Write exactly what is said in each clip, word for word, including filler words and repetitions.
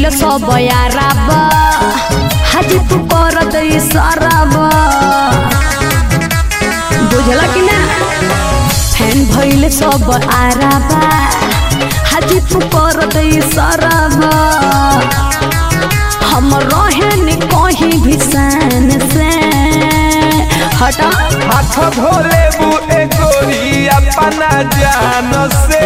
भइल सब याराब हाजी तू करत इशाराब बुझला कि ना फैन भइल सब आराब हाजी तू करत इशाराब हम रहे नि कहीं भी सन से हटा हाथ धोले बु एकोरी अपना जान से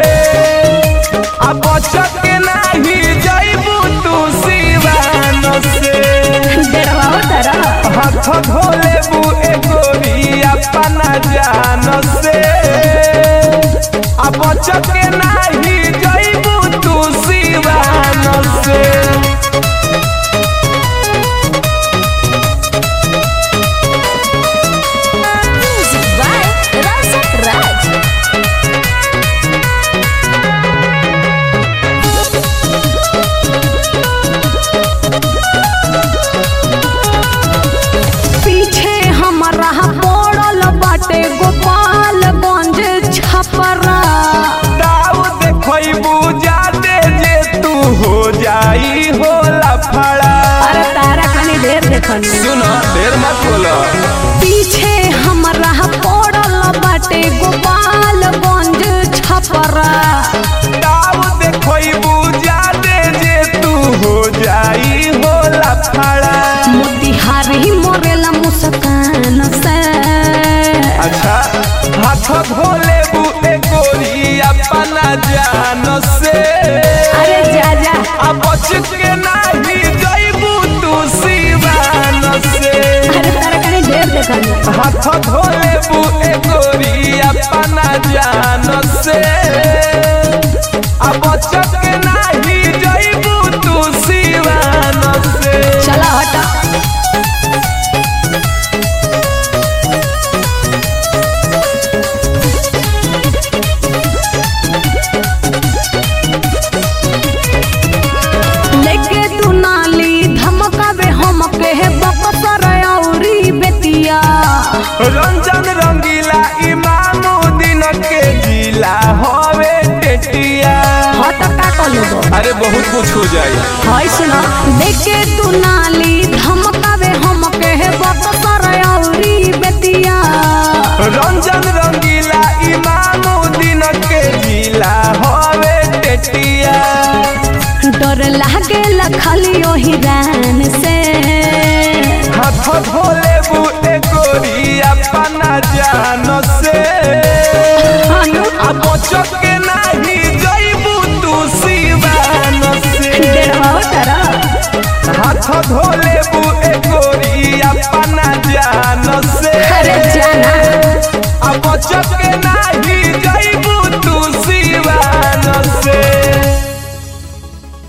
अब बचत के नाही जाइबू तू सिवान से डरवाओ तारा हाथ धोले बु एकोरी अपना जान से अब बचत के नाही जाइबू तू सिवान से गोपालगंज छपरा दाऊ देखबू जादे जे तू हो जाई हो लफड़ा। अरे तारा कनी ढेर देखन सुनो ढेर मत बोलो पीछे हमरा पड़ल बाटे गोपालगंज छपरा दाऊ देखबू जादे जे तू हो जाई हो लफड़ा। मोतिहारी मोरेला मुस्कान से अच्छा हाथ धोले बु एकोरी अपना जान से अरे जा जा अब बच के नाही जाइबू तू सिवान से। अरे तारा कनी ढेर देखन हाथ धोले बु एकोरी अपना जान से अब बच के नाही जाइबू तू सिवान से। चला हटा रंजन रंगीला इमामुद्दीन के जिला हवे टेटिया। हाँ तो का कर लेबो अरे बहुत कुछ हो जाए हाय सुना देखे तू नाली धमकावे हम कहे बक्सर औरी बेतिया रंजन रंगीला इमामुद्दीन के जिला हवे टेटिया। डर लागे लखली ओही रान से हाथ धोले बु एकोरी अपना जान से अब बच के नाही जाइबू तू सिवान से। डरवाओ तारा हाथ धोले बु एकोरी अपना जान